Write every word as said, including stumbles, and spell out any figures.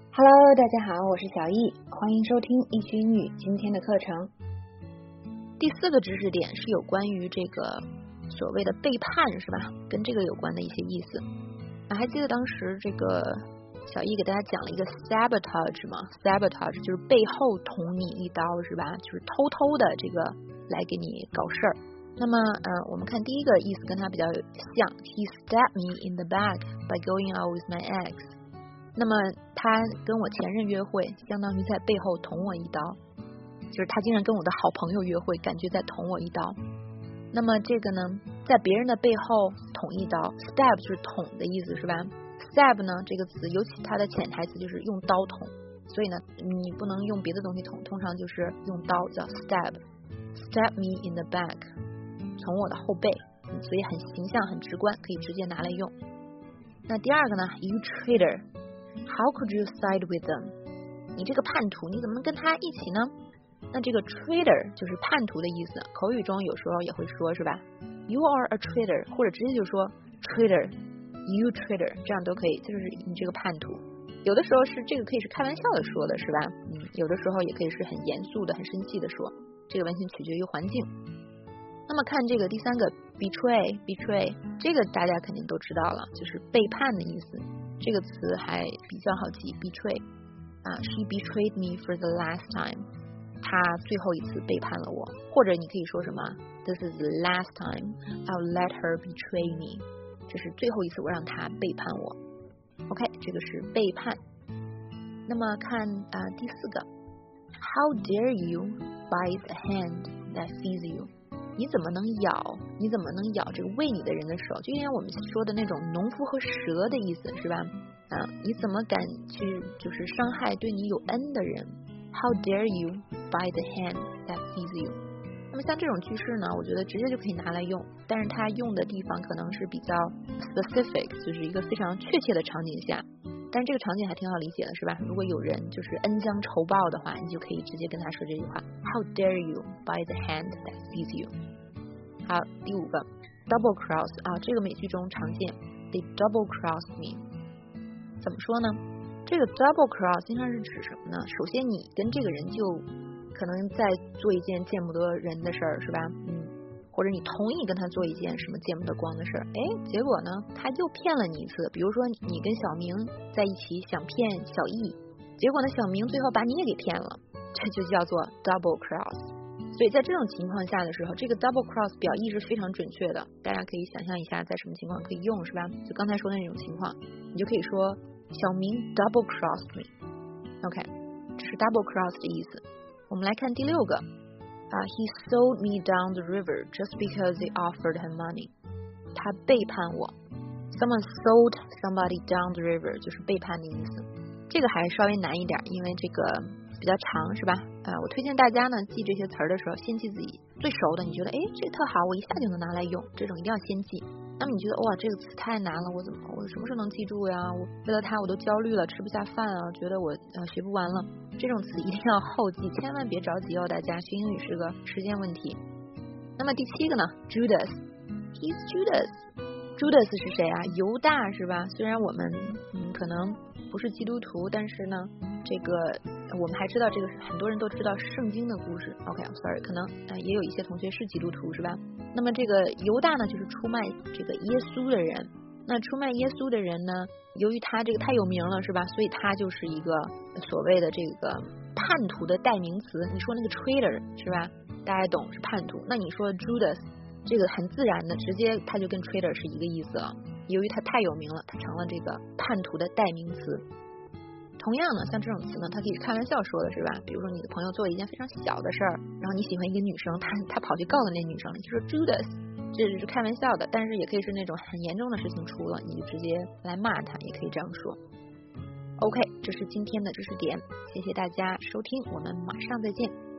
Hello， 大家好，我是小易，欢迎收听易学英语今天的课程。第四个知识点是有关于这个所谓的背叛，是吧？跟这个有关的一些意思。啊，还记得当时这个小易给大家讲了一个 sabotage 吗 ？sabotage 就是背后捅你一刀，是吧？就是偷偷的这个来给你搞事儿。那么，呃，我们看第一个意思跟它比较像 ，He stabbed me in the back by going out with my ex。那么他跟我前任约会，相当于在背后捅我一刀，就是他竟然跟我的好朋友约会，感觉在捅我一刀。那么这个呢，在别人的背后捅一刀 ，stab 就是捅的意思，是吧 ？stab 呢这个词，尤其它的潜台词就是用刀捅，所以呢，你不能用别的东西捅，通常就是用刀叫 stab。stab me in the back， 从我的后背，所以很形象、很直观，可以直接拿来用。那第二个呢 ，you traitor。How could you side with them？ 你这个叛徒，你怎么能跟他一起呢？那这个 traitor 就是叛徒的意思，口语中有时候也会说，是吧 ？You are a traitor， 或者直接就说 traitor，you traitor， 这样都可以，就是你这个叛徒。有的时候是这个可以是开玩笑的说的，是吧？嗯，有的时候也可以是很严肃的、很生气的说，这个完全取决于环境。那么看这个第三个 betray betray， 这个大家肯定都知道了，就是背叛的意思。这个词还比较好记 betray 啊 she betrayed me for the last time， 她最后一次背叛了我，或者你可以说什么 this is the last time I'll let her betray me， 这是最后一次我让她背叛我。 OK， 这个是背叛。那么看啊第四个 how dare you bite the hand that feeds you，你怎么能咬？你怎么能咬这个喂你的人的手？就因为我们说的那种农夫和蛇的意思，是吧？啊，你怎么敢去就是伤害对你有恩的人 ？How dare you bite the hand that feeds you？ 那么像这种句式呢，我觉得直接就可以拿来用，但是它用的地方可能是比较 specific， 就是一个非常确切的场景下。但是这个场景还挺好理解的，是吧？如果有人就是恩将仇报的话，你就可以直接跟他说这句话 How dare you bite the hand that feeds you。 好，第五个 double cross 啊，这个美剧中常见 They double crossed me。 怎么说呢？这个 double cross 经常是指什么呢？首先你跟这个人就可能在做一件见不得人的事儿，是吧？嗯，或者你同意跟他做一件什么见不得光的事儿，哎，结果呢他又骗了你一次。比如说你跟小明在一起想骗小易，结果呢小明最后把你也给骗了，这就叫做 double cross。 所以在这种情况下的时候，这个 double cross 表意是非常准确的，大家可以想象一下在什么情况可以用，是吧？就刚才说的那种情况，你就可以说小明 double crossed me。 OK， 这是 double cross 的意思。我们来看第六个Uh, he sold me down the river just because they offered him money. 他背叛我。 Someone sold somebody down the river 就是背叛的意思。这个还稍微难一点，因为这个比较长，是吧？呃，我推荐大家呢记这些词儿的时候，先记自己最熟的，你觉得哎这个特好，我一下就能拿来用，这种一定要先记。那么你觉得哇这个词太难了，我怎么我什么时候能记住呀？我为了它我都焦虑了，吃不下饭啊，觉得我呃学不完了。这种词一定要后记，千万别着急哦，大家学英语是个时间问题。那么第七个呢 Judas He's Judas Judas 是谁啊？犹大，是吧？虽然我们嗯可能不是基督徒，但是呢这个我们还知道这个很多人都知道圣经的故事。 OK sorry 可能、呃、也有一些同学是基督徒，是吧？那么这个犹大呢就是出卖这个耶稣的人。那出卖耶稣的人呢，由于他这个太有名了，是吧？所以他就是一个所谓的这个叛徒的代名词。你说那个 traitor 是吧？大家懂是叛徒。那你说 Judas 这个很自然的直接他就跟 traitor 是一个意思了，由于他太有名了，他成了这个叛徒的代名词。同样呢，像这种词呢，它可以开玩笑说的，是吧？比如说你的朋友做了一件非常小的事儿，然后你喜欢一个女生，他他跑去告了那女生，你就说 Judas， 这是开玩笑的，但是也可以是那种很严重的事情出了，你就直接来骂他，也可以这样说。OK， 这是今天的知识点，谢谢大家收听，我们马上再见。